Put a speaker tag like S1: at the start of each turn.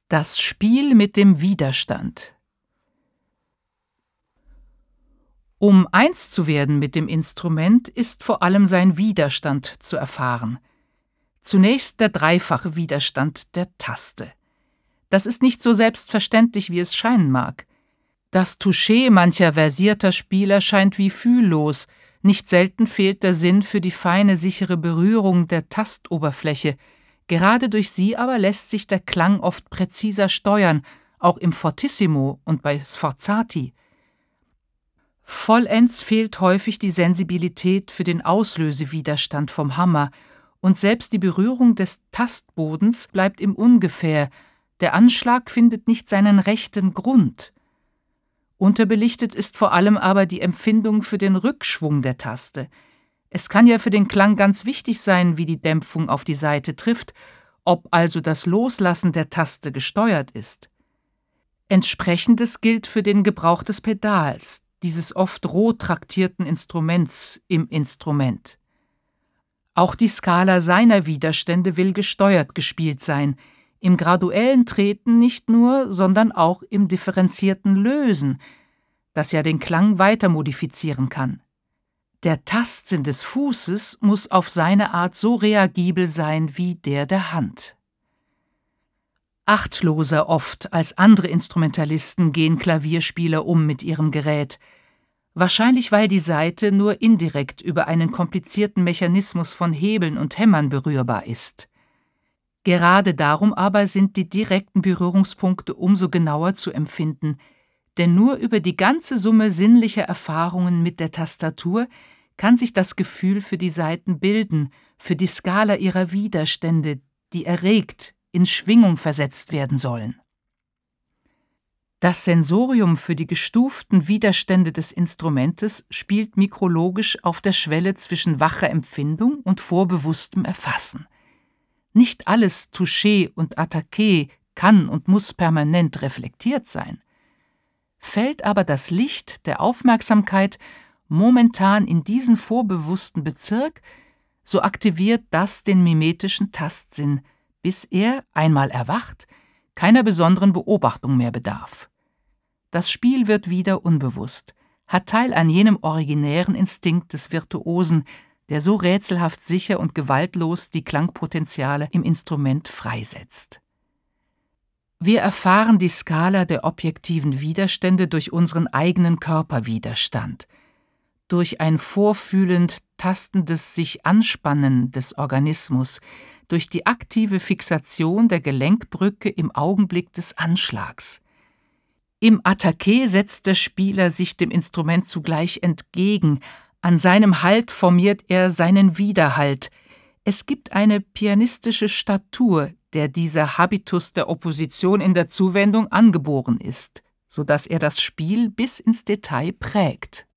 S1: Das Spiel mit dem Widerstand. Um eins zu werden mit dem Instrument, ist vor allem sein Widerstand zu erfahren. Zunächst der dreifache Widerstand der Taste. Das ist nicht so selbstverständlich, wie es scheinen mag. Das Touché mancher versierter Spieler scheint wie fühllos, nicht selten fehlt der Sinn für die feine, sichere Berührung der Tastoberfläche. Gerade durch sie aber lässt sich der Klang oft präziser steuern, auch im Fortissimo und bei Sforzati. Vollends fehlt häufig die Sensibilität für den Auslösewiderstand vom Hammer, und selbst die Berührung des Tastbodens bleibt im Ungefähr, der Anschlag findet nicht seinen rechten Grund. Unterbelichtet ist vor allem aber die Empfindung für den Rückschwung der Taste. Es kann ja für den Klang ganz wichtig sein, wie die Dämpfung auf die Saite trifft, ob also das Loslassen der Taste gesteuert ist. Entsprechendes gilt für den Gebrauch des Pedals, dieses oft roh traktierten Instruments im Instrument. Auch die Skala seiner Widerstände will gesteuert gespielt sein, im graduellen Treten nicht nur, sondern auch im differenzierten Lösen, das ja den Klang weiter modifizieren kann. Der Tastsinn des Fußes muss auf seine Art so reagibel sein wie der Hand. Achtloser oft als andere Instrumentalisten gehen Klavierspieler um mit ihrem Gerät, wahrscheinlich weil die Saite nur indirekt über einen komplizierten Mechanismus von Hebeln und Hämmern berührbar ist. Gerade darum aber sind die direkten Berührungspunkte umso genauer zu empfinden, denn nur über die ganze Summe sinnlicher Erfahrungen mit der Tastatur kann sich das Gefühl für die Saiten bilden, für die Skala ihrer Widerstände, die erregt, in Schwingung versetzt werden sollen. Das Sensorium für die gestuften Widerstände des Instrumentes spielt mikrologisch auf der Schwelle zwischen wacher Empfindung und vorbewusstem Erfassen. Nicht alles Touché und Attaqué kann und muss permanent reflektiert sein. Fällt aber das Licht der Aufmerksamkeit momentan in diesen vorbewussten Bezirk, so aktiviert das den mimetischen Tastsinn, bis er, einmal erwacht, keiner besonderen Beobachtung mehr bedarf. Das Spiel wird wieder unbewusst, hat Teil an jenem originären Instinkt des Virtuosen, der so rätselhaft sicher und gewaltlos die Klangpotenziale im Instrument freisetzt. Wir erfahren die Skala der objektiven Widerstände durch unseren eigenen Körperwiderstand, durch ein vorfühlend tastendes Sich-Anspannen des Organismus, durch die aktive Fixation der Gelenkbrücke im Augenblick des Anschlags. Im Attaqué setzt der Spieler sich dem Instrument zugleich entgegen, an seinem Halt formiert er seinen Widerhalt. Es gibt eine pianistische Statur, der dieser Habitus der Opposition in der Zuwendung angeboren ist, so dass er das Spiel bis ins Detail prägt.